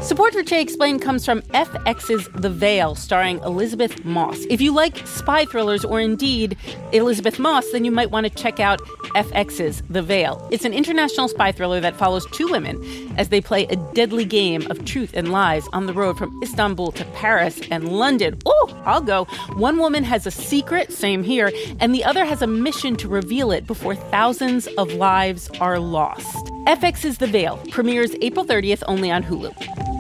Support for Today Explained comes from FX's The Veil, starring Elizabeth Moss. If you like spy thrillers or indeed Elizabeth Moss, then you might want to check out FX's The Veil. It's an international spy thriller that follows two women as they play a deadly game of truth and lies on the road from Istanbul to Paris and London. Oh, I'll go. One woman has a secret, same here, and the other has a mission to reveal it before thousands of lives are lost. FX's The Veil premieres April 30th only on Hulu.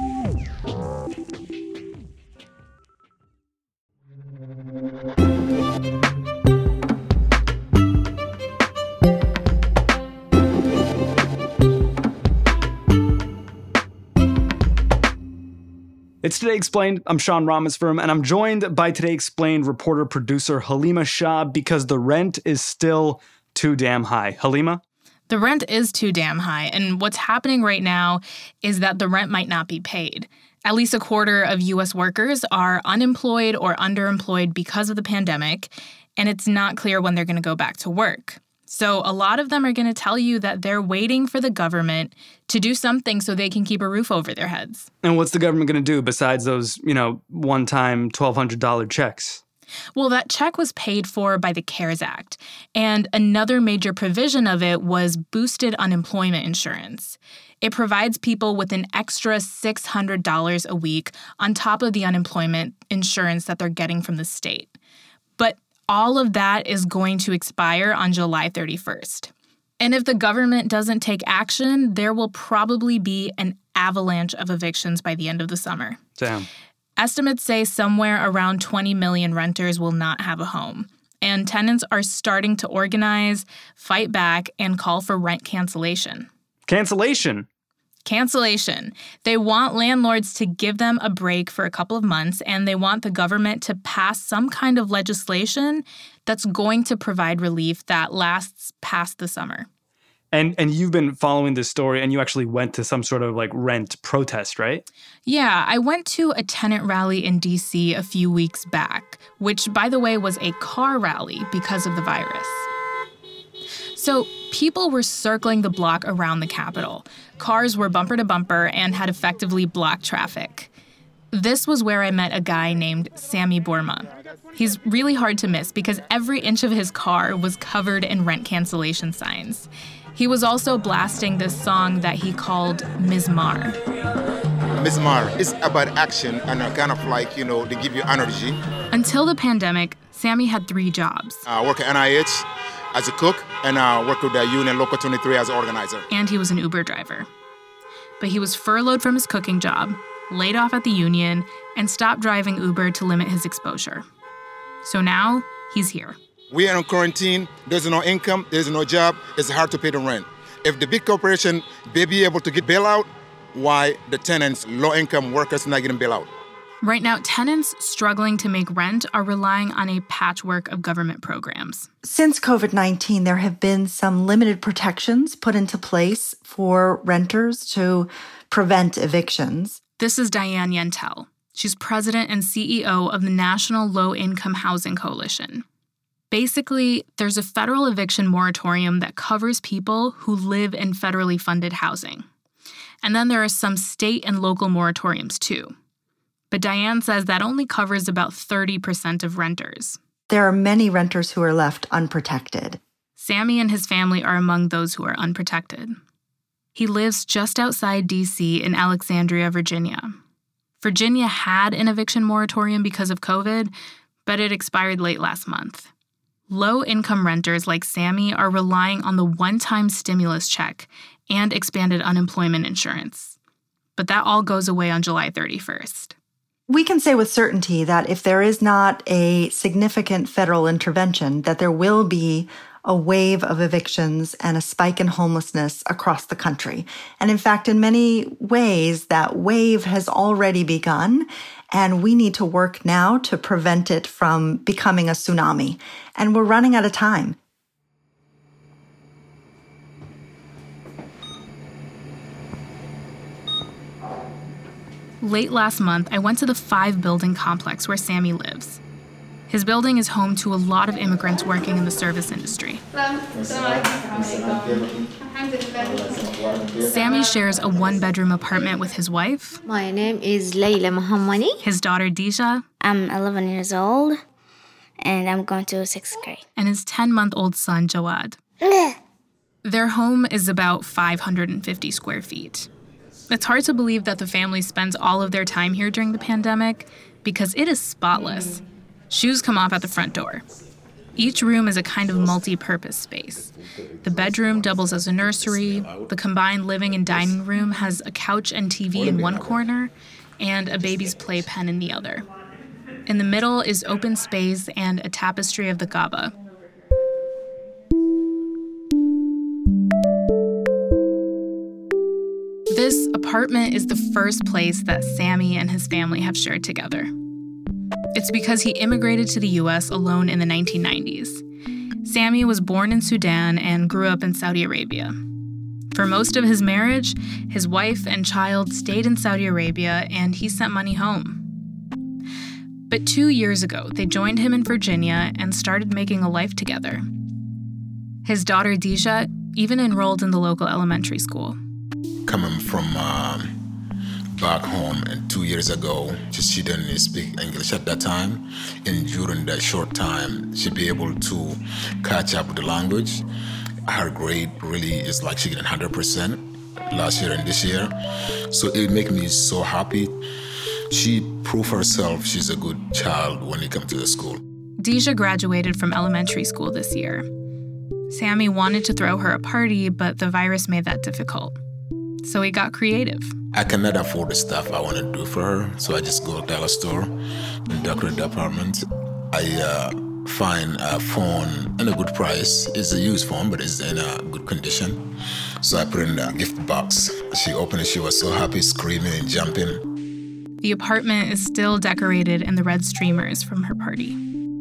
It's Today Explained. I'm Sean Rameswaram, and I'm joined by Today Explained reporter-producer Halima Shah because the rent is still too damn high. Halima? The rent is too damn high, and what's happening right now is that the rent might not be paid. At least a quarter of U.S. workers are unemployed or underemployed because of the pandemic, and it's not clear when they're going to go back to work. So a lot of them are going to tell you that they're waiting for the government to do something so they can keep a roof over their heads. And what's the government going to do besides those, one-time $1,200 checks? Well, that check was paid for by the CARES Act, and another major provision of it was boosted unemployment insurance. It provides people with an extra $600 a week on top of the unemployment insurance that they're getting from the state. But all of that is going to expire on July 31st. And if the government doesn't take action, there will probably be an avalanche of evictions by the end of the summer. Damn. Estimates say somewhere around 20 million renters will not have a home. And tenants are starting to organize, fight back, and call for rent cancellation. Cancellation? Cancellation. They want landlords to give them a break for a couple of months, and they want the government to pass some kind of legislation that's going to provide relief that lasts past the summer. And you've been following this story, and you actually went to some sort of rent protest, right? Yeah, I went to a tenant rally in D.C. a few weeks back, which, by the way, was a car rally because of the virus. So people were circling the block around the Capitol. Cars were bumper to bumper and had effectively blocked traffic. This was where I met a guy named Sammy Borma. He's really hard to miss because every inch of his car was covered in rent cancellation signs. He was also blasting this song that he called Mizmar. Mizmar is about action and kind of they give you energy. Until the pandemic, Sammy had 3 jobs. I work at NIH as a cook, and I work with the Union Local 23 as an organizer. And he was an Uber driver. But he was furloughed from his cooking job, laid off at the union, and stopped driving Uber to limit his exposure. So now, he's here. We are in quarantine, there's no income, there's no job, it's hard to pay the rent. If the big corporation, they be able to get bailout, why the tenants, low-income workers not getting bailout? Right now, tenants struggling to make rent are relying on a patchwork of government programs. Since COVID-19, there have been some limited protections put into place for renters to prevent evictions. This is Diane Yentel. She's president and CEO of the National Low-Income Housing Coalition. Basically, there's a federal eviction moratorium that covers people who live in federally funded housing. And then there are some state and local moratoriums, too. But Diane says that only covers about 30% of renters. There are many renters who are left unprotected. Sammy and his family are among those who are unprotected. He lives just outside D.C. in Alexandria, Virginia. Virginia had an eviction moratorium because of COVID, but it expired late last month. Low-income renters like Sammy are relying on the one-time stimulus check and expanded unemployment insurance. But that all goes away on July 31st. We can say with certainty that if there is not a significant federal intervention, that there will be a wave of evictions and a spike in homelessness across the country. And in fact, in many ways, that wave has already begun, and we need to work now to prevent it from becoming a tsunami. And we're running out of time. Late last month, I went to the 5-building complex where Sammy lives. His building is home to a lot of immigrants working in the service industry. Sammy shares a one-bedroom apartment with his wife. My name is Layla Mohammadi. His daughter, Disha. I'm 11 years old, and I'm going to 6th grade. And his 10-month-old son, Jawad. Their home is about 550 square feet. It's hard to believe that the family spends all of their time here during the pandemic because it is spotless. Shoes come off at the front door. Each room is a kind of multi-purpose space. The bedroom doubles as a nursery. The combined living and dining room has a couch and TV in one corner and a baby's playpen in the other. In the middle is open space and a tapestry of the Kaaba. This apartment is the first place that Sammy and his family have shared together. It's because he immigrated to the U.S. alone in the 1990s. Sammy was born in Sudan and grew up in Saudi Arabia. For most of his marriage, his wife and child stayed in Saudi Arabia and he sent money home. But 2 years ago, they joined him in Virginia and started making a life together. His daughter, Disha, even enrolled in the local elementary school. Coming from back home, and 2 years ago, she didn't speak English at that time. And during that short time, she'd be able to catch up with the language. Her grade really is like she getting 100% last year and this year. So it made me so happy. She proved herself she's a good child when it comes to the school. Disha graduated from elementary school this year. Sammy wanted to throw her a party, but the virus made that difficult. So he got creative. I cannot afford the stuff I want to do for her, so I just go to the dollar store and decorate the apartment. I find a phone in a good price. It's a used phone, but it's in a good condition. So I put it in a gift box. She opened it, she was so happy, screaming and jumping. The apartment is still decorated in the red streamers from her party.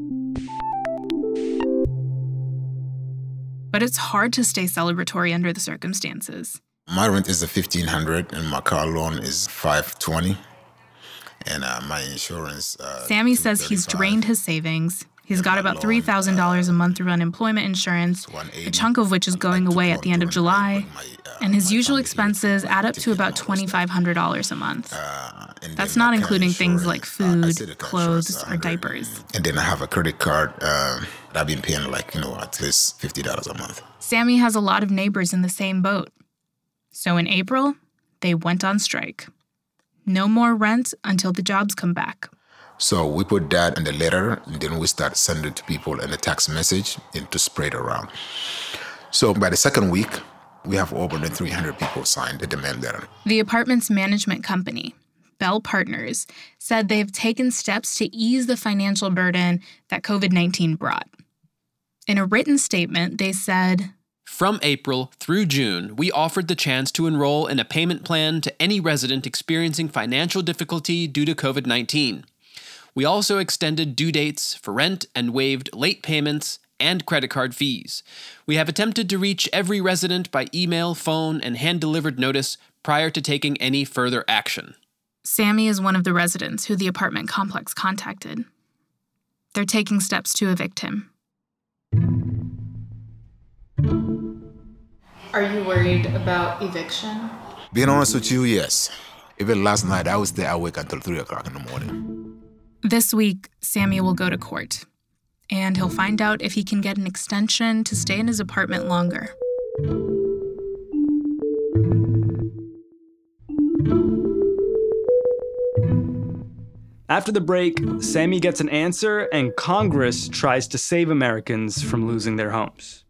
But it's hard to stay celebratory under the circumstances. My rent is $1,500 and my car loan is $520, and my insurance. Sammy says he's drained his savings. He's got about $3,000 a month through unemployment insurance, a chunk of which is going away at the end of July, and his usual expenses add up to about $2,500 a month. That's not including things like food, clothes, or diapers. And then I have a credit card that I've been paying at least $50 a month. Sammy has a lot of neighbors in the same boat. So in April, they went on strike. No more rent until the jobs come back. So we put that in the letter, and then we start sending it to people in a text message and to spread it around. So by the second week, we have over 300 people signed the demand letter. The apartment's management company, Bell Partners, said they've taken steps to ease the financial burden that COVID-19 brought. In a written statement, they said, "From April through June, we offered the chance to enroll in a payment plan to any resident experiencing financial difficulty due to COVID-19. We also extended due dates for rent and waived late payments and credit card fees. We have attempted to reach every resident by email, phone, and hand-delivered notice prior to taking any further action." Sammy is one of the residents who the apartment complex contacted. They're taking steps to evict him. Are you worried about eviction? Being honest with you, yes. Even last night, I was there awake until 3 o'clock in the morning. This week, Sammy will go to court, and he'll find out if he can get an extension to stay in his apartment longer. After the break, Sammy gets an answer, and Congress tries to save Americans from losing their homes.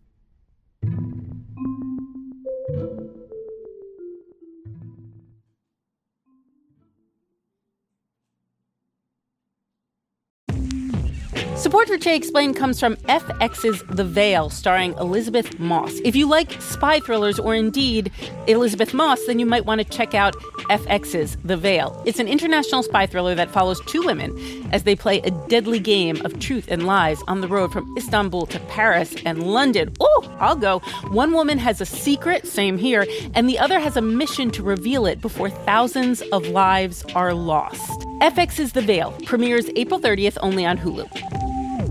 Support for Che Explained comes from FX's The Veil, starring Elizabeth Moss. If you like spy thrillers or indeed Elizabeth Moss, then you might want to check out FX's The Veil. It's an international spy thriller that follows two women as they play a deadly game of truth and lies on the road from Istanbul to Paris and London. Oh, I'll go. One woman has a secret, same here, and the other has a mission to reveal it before thousands of lives are lost. FX's The Veil premieres April 30th only on Hulu.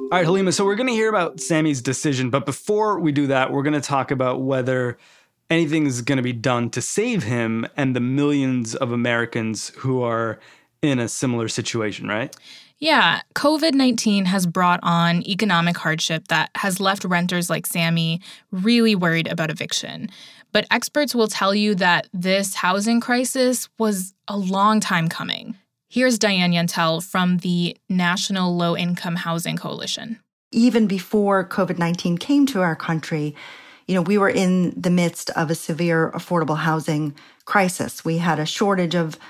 All right, Halima, so we're going to hear about Sammy's decision, but before we do that, we're going to talk about whether anything is going to be done to save him and the millions of Americans who are in a similar situation, right? Yeah, COVID-19 has brought on economic hardship that has left renters like Sammy really worried about eviction. But experts will tell you that this housing crisis was a long time coming. Here's Diane Yantel from the National Low Income Housing Coalition. Even before COVID-19 came to our country, we were in the midst of a severe affordable housing crisis. We had a shortage of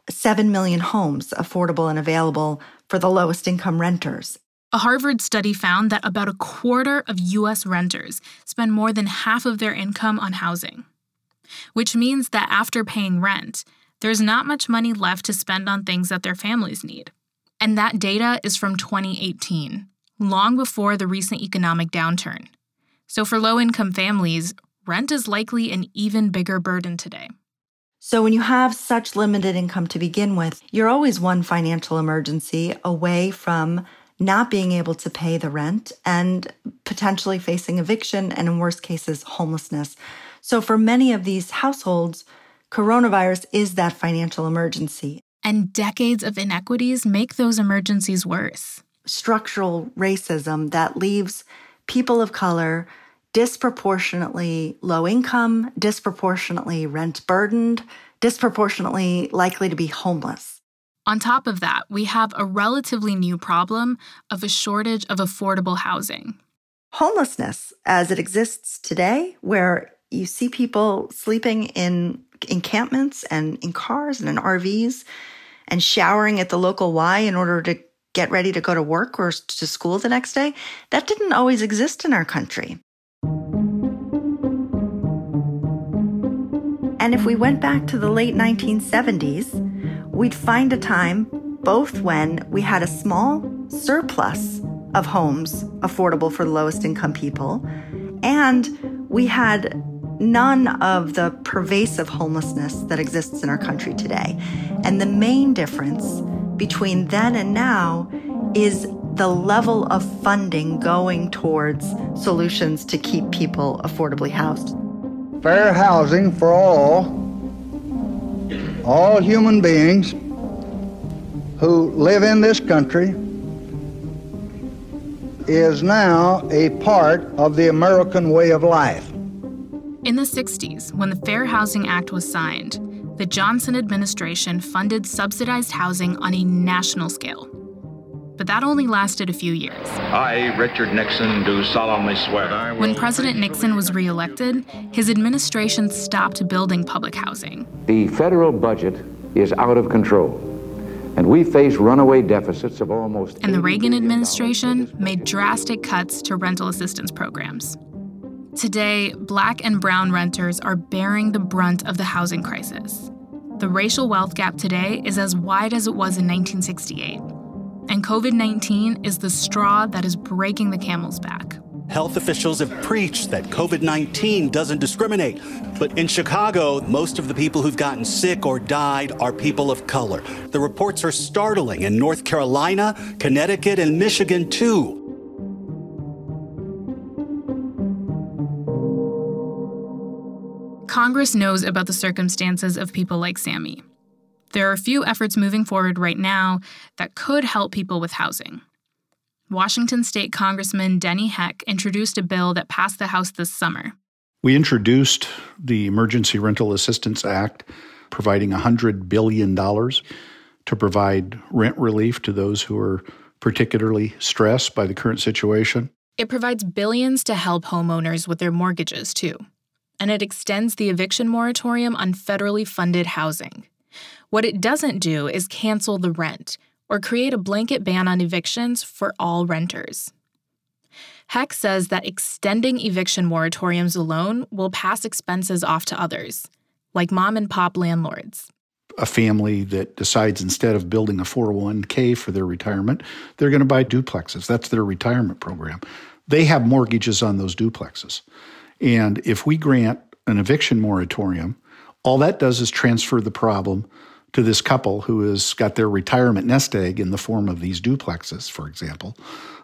7 million homes affordable and available for the lowest income renters. A Harvard study found that about a quarter of U.S. renters spend more than half of their income on housing, which means that after paying rent, there's not much money left to spend on things that their families need. And that data is from 2018, long before the recent economic downturn. So for low-income families, rent is likely an even bigger burden today. So when you have such limited income to begin with, you're always one financial emergency away from not being able to pay the rent and potentially facing eviction and, in worst cases, homelessness. So for many of these households, coronavirus is that financial emergency. And decades of inequities make those emergencies worse. Structural racism that leaves people of color disproportionately low income, disproportionately rent burdened, disproportionately likely to be homeless. On top of that, we have a relatively new problem of a shortage of affordable housing. Homelessness, as it exists today, where you see people sleeping in encampments and in cars and in RVs and showering at the local Y in order to get ready to go to work or to school the next day, that didn't always exist in our country. And if we went back to the late 1970s, we'd find a time both when we had a small surplus of homes affordable for the lowest income people, and we had none of the pervasive homelessness that exists in our country today. And the main difference between then and now is the level of funding going towards solutions to keep people affordably housed. Fair housing for all human beings who live in this country is now a part of the American way of life. In the 60s, when the Fair Housing Act was signed, the Johnson administration funded subsidized housing on a national scale. But that only lasted a few years. I, Richard Nixon, do solemnly swear. When President Nixon was reelected, his administration stopped building public housing. The federal budget is out of control, and we face runaway deficits of almost. And the Reagan administration made drastic cuts to rental assistance programs. Today, Black and brown renters are bearing the brunt of the housing crisis. The racial wealth gap today is as wide as it was in 1968. And COVID-19 is the straw that is breaking the camel's back. Health officials have preached that COVID-19 doesn't discriminate. But in Chicago, most of the people who've gotten sick or died are people of color. The reports are startling in North Carolina, Connecticut, and Michigan, too. Congress knows about the circumstances of people like Sammy. There are a few efforts moving forward right now that could help people with housing. Washington State Congressman Denny Heck introduced a bill that passed the House this summer. We introduced the Emergency Rental Assistance Act, providing $100 billion to provide rent relief to those who are particularly stressed by the current situation. It provides billions to help homeowners with their mortgages, too. And it extends the eviction moratorium on federally funded housing. What it doesn't do is cancel the rent or create a blanket ban on evictions for all renters. Heck says that extending eviction moratoriums alone will pass expenses off to others, like mom-and-pop landlords. A family that decides instead of building a 401k for their retirement, they're going to buy duplexes. That's their retirement program. They have mortgages on those duplexes. And if we grant an eviction moratorium, all that does is transfer the problem to this couple who has got their retirement nest egg in the form of these duplexes, for example.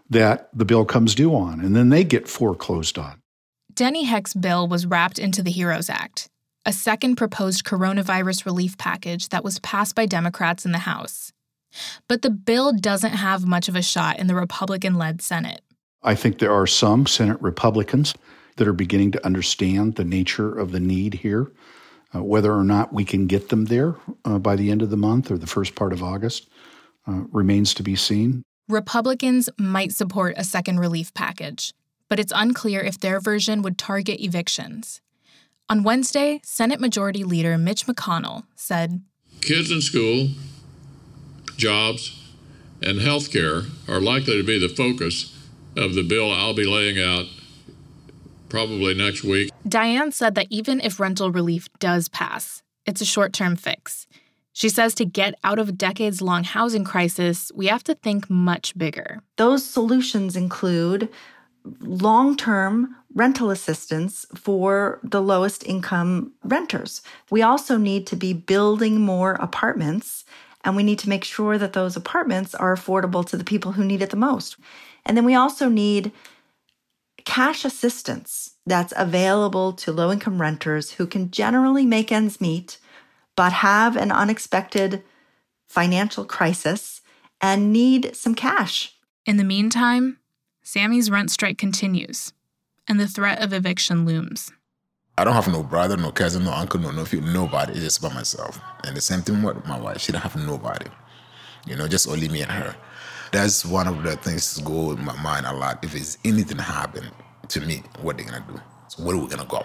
that the bill comes due on, and then they get foreclosed on. Denny Heck's bill was wrapped into the HEROES Act, a second proposed coronavirus relief package that was passed by Democrats in the House. But the bill doesn't have much of a shot in the Republican-led Senate. I think there are some Senate Republicans that are beginning to understand the nature of the need here. Whether or not we can get them there by the end of the month or the first part of August remains to be seen. Republicans might support a second relief package, but it's unclear if their version would target evictions. On Wednesday, Senate Majority Leader Mitch McConnell said, "Kids in school, jobs, and health care are likely to be the focus of the bill I'll be laying out probably next week." Diane said that even if rental relief does pass, it's a short-term fix. She says to get out of a decades-long housing crisis, we have to think much bigger. Those solutions include long-term rental assistance for the lowest income renters. We also need to be building more apartments, and we need to make sure that those apartments are affordable to the people who need it the most. And then we also need cash assistance that's available to low-income renters who can generally make ends meet, but have an unexpected financial crisis and need some cash. In the meantime, Sammy's rent strike continues, and the threat of eviction looms. I don't have no brother, no cousin, no uncle, no nephew, nobody. It's just by myself. And the same thing with my wife. She don't have nobody. Just only me and her. That's one of the things that go in my mind a lot. If it's anything happen to me, what they gonna do? So where are we gonna go?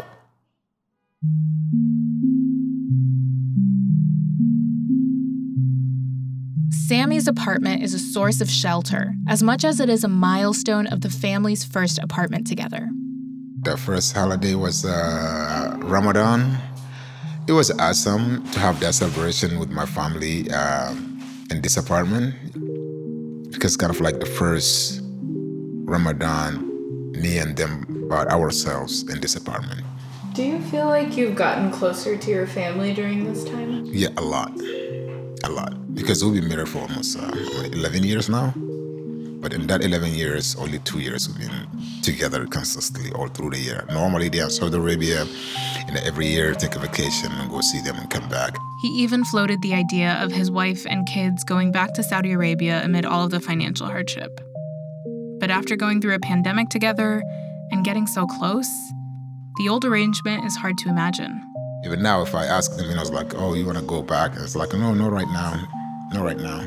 Sammy's apartment is a source of shelter, as much as it is a milestone of the family's first apartment together. The first holiday was Ramadan. It was awesome to have that celebration with my family in this apartment, because it's kind of like the first Ramadan me and them by ourselves in this apartment. Do you feel like you've gotten closer to your family during this time? Yeah, a lot. Because we've been married for almost 11 years now. But in that 11 years, only 2 years we've been together consistently all through the year. Normally they're in Saudi Arabia, every year take a vacation and go see them and come back. He even floated the idea of his wife and kids going back to Saudi Arabia amid all of the financial hardship. But after going through a pandemic together and getting so close, the old arrangement is hard to imagine. Even now, if I ask them, it's like, "Oh, you want to go back?" And it's like, no, not right now. Not right now.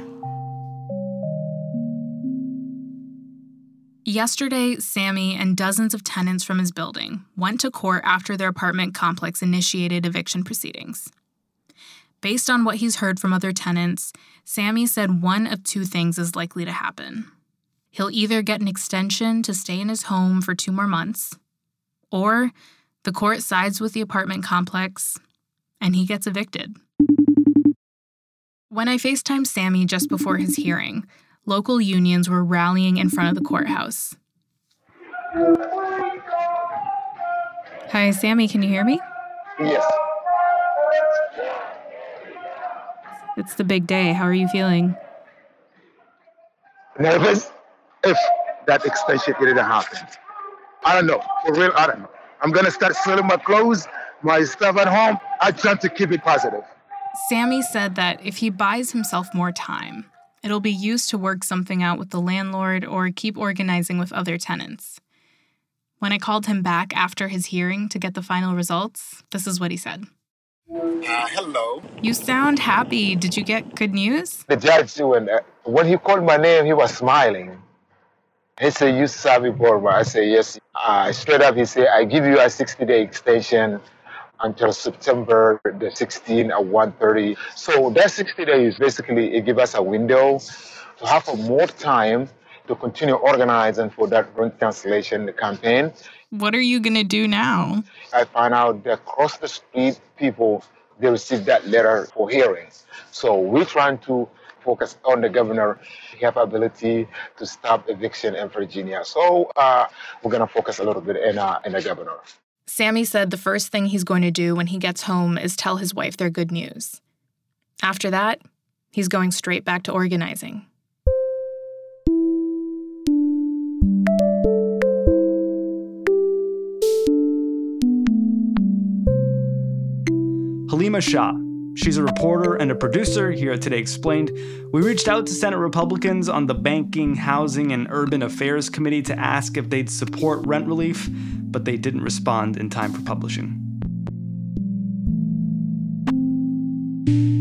Yesterday, Sammy and dozens of tenants from his building went to court after their apartment complex initiated eviction proceedings. Based on what he's heard from other tenants, Sammy said one of two things is likely to happen. He'll either get an extension to stay in his home for 2 more months, or the court sides with the apartment complex and he gets evicted. When I FaceTimed Sammy just before his hearing, local unions were rallying in front of the courthouse. Hi, Sammy, can you hear me? Yes. It's the big day. How are you feeling? Nervous if that extension didn't happen. I don't know. For real, I don't know. I'm going to start selling my clothes, my stuff at home. I try to keep it positive. Sammy said that if he buys himself more time, it'll be used to work something out with the landlord or keep organizing with other tenants. When I called him back after his hearing to get the final results, this is what he said. Hello. You sound happy. Did you get good news? The judge, when he called my name, he was smiling. He said, "You Savi Borba." I said, "Yes." Straight up, he said, "I give you a 60-day extension until September the 16th at 1:30. So that 60 days, basically, it gives us a window to have more time to continue organizing for that rent cancellation campaign. What are you going to do now? I found out that across the street, people, they received that letter for hearing. So we're trying to focus on the governor capability to stop eviction in Virginia. So we're going to focus a little bit in the governor. Sammy said the first thing he's going to do when he gets home is tell his wife their good news. After that, he's going straight back to organizing. Halima Shah. She's a reporter and a producer here at Today Explained. We reached out to Senate Republicans on the Banking, Housing, and Urban Affairs Committee to ask if they'd support rent relief, but they didn't respond in time for publishing.